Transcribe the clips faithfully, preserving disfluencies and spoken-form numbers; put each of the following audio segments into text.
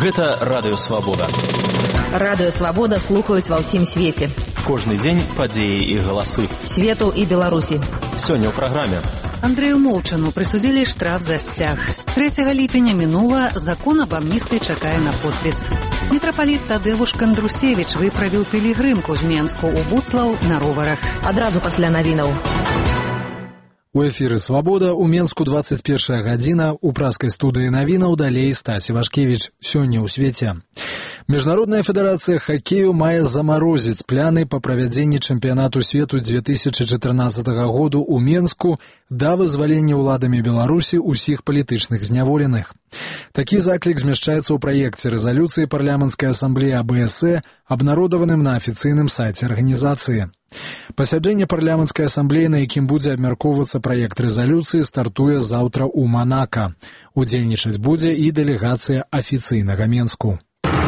Гэта Радыё Свабода. Радыё Свабода слухаюць ва ўсім свеце. Кожны дзень падзеі і галасы. Свету і Беларусі. Сёння ў праграме. Андрею Молчану присудили штраф за стяг. третьего ліпеня мінула, закон об амністыі чакае на подпіс. Мітрапаліт Тадеуш Кандрусевич выправіў пілігрымку з Менску ў Буцлаў на роварах. Адразу пасля навінаў. У эфіры «Свабода» у Менску двадцать первая гадзіна, у праскай студыі навінаў далей Стась Івашкевіч. Сёння ў свеце. Міжнародная федэрацыя хакею мае замарозіць пляны па правядзенні чэмпіянату свету две тысячи чатырнаццатага году ў Менску да вызвалення ўладамі Беларусі ўсіх палітычных зняволеных. Такі заклік змяшчаецца ў праекце рэзалюцыі парламенцкай асамблеі А Б С Э, абнародаваным на афіцыйным сайце арганізацыі. Пасяджэнне парламенцкай асамблеі, на якім будзе абмяркоўвацца праект рэзалюцыі, стартуе заўтра ў Манака. Удзельнічаць будзе і дэлегацыя афіцыйнага Менску.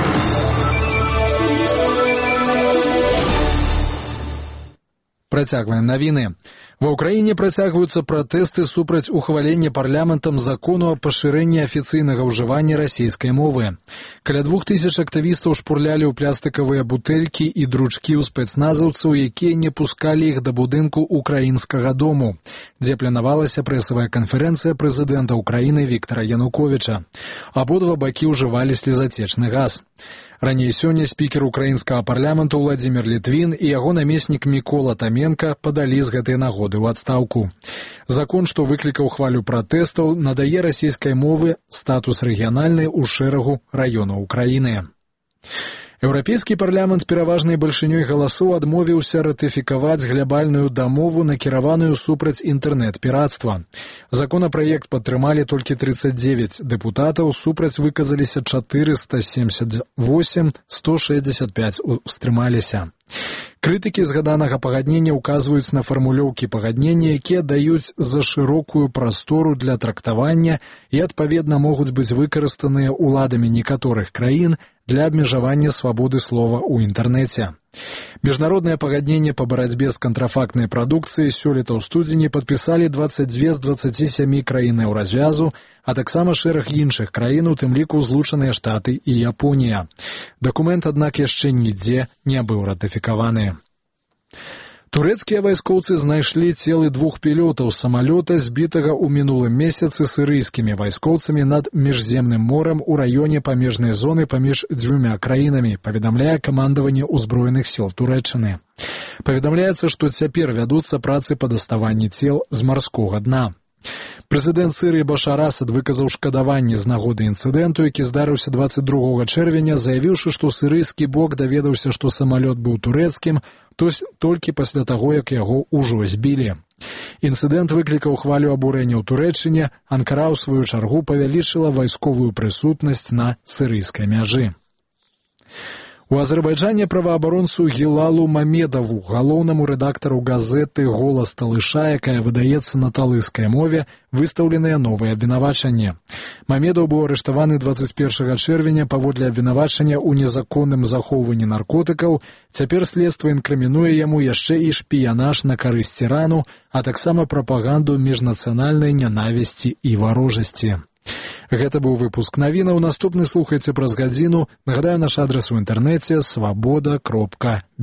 Працягваем навіны. Ва ўкраіне працягваюцца пратэсты супраць ухвалення парламентам закону о пашырэнні афіцыйнага ўжывання расійскай мовы. Каля двух тысяч актывістаў шпурлялі ў плястыкавыя бутэлькі і дручкі ў спецназаўцаў, якія не пускалі іх да будынку украінскага дому, дзе планавалася прэсавая канферэнцыя прэзідэнта Украіны Віктара Януковіча. Абодва бакі ўжывалі слезацечны газ. Раней сёння спікер украінскага парламенту Владзімір Літвін і яго намеснік Мікола Таменка падалі з гэтай нагоды ў адстаўку. Закон, што выклікаў хвалю пратэстаў, надае расійскай мовы статус рэгіянальны ў шэрагу раёнаў Украіны. Еўрапейскі парламент пераважнай бальшынёй галасоў адмовіўся ратыфікаваць глябальную дамову, накіраваную супраць інтэрнэт-пірацтва. Законапраект падтрымалі толькі тридцать девять дэпутатаў, супраць выказаліся четыреста семьдесят восемь, сто шестьдесят пять устрымаліся. Крытыкі згаданага пагаднення ўказваюць на фармулёўкі пагаднення, якія даюць за шырокую прастору для трактавання і, адпаведна, могуць быць выкарыстаныя ўладамі некаторых краін для абмежавання свабоды слова ў інтэрнэце. Міжнароднае пагадненне па барацьбе з кантрафактнай прадукцыяй сёлета ў студзені падпісалі двадцать две з двадцаці сямі краін еўразвязу, а таксама шэраг іншых краін, у тым ліку Злучаныя Штаты і Японія. Дакумент, аднак, яшчэ нідзе не быў ратыфікаваны. Турэцкія вайскоўцы знайшлі целы двух пілётаў самалёта, збітага ў мінулым месяцы сірыйскімі вайскоўцамі над міжземным морам у раёне памежнай зоны паміж дзвюмя краінамі, паведамляе камандаванне ўзброеных сіл Турэччыны. Паведамляецца, што цяпер вядуцца працы па даставанні цел з марскога дна. Прэзідэнт Сірыі Башар Асад выказаў шкадаванне з нагоды інцыдэнту, які здарыўся двадцать другога чэрвеня, заявіўшы, што сірыйскі бок даведаўся, што самалёт быў турэцкім, толькі пасля таго, як яго ўжо збілі. Інцыдэнт выклікаў хвалю абурэння ў Турэччыне, Анкара ў сваю чаргу павялічыла вайсковую прысутнасць на сірыйскай мяжы. У Азербайджане праваабаронцу Гілалу Мамедаву, галоўнаму рэдактару газеты «Голас Талыша», якая выдаецца на талыскай мове, выстаўленыя новыя абвінавачанні. Мамедаў быў арыштаваны двадцать первага чэрвеня паводле абвінавачання ў незаконным захоўванні наркотыкаў. Цяпер следства інкрымінуе яму яшчэ і шпіянаж на карысць Ірану, а таксама прапаганду міжнацыянальнай нянавісці і варожасці. Гэта быў выпуск навінаў. Наступны слухайце праз гадзіну. Нагадаю, наш адрас у інтэрнэце свабода кропка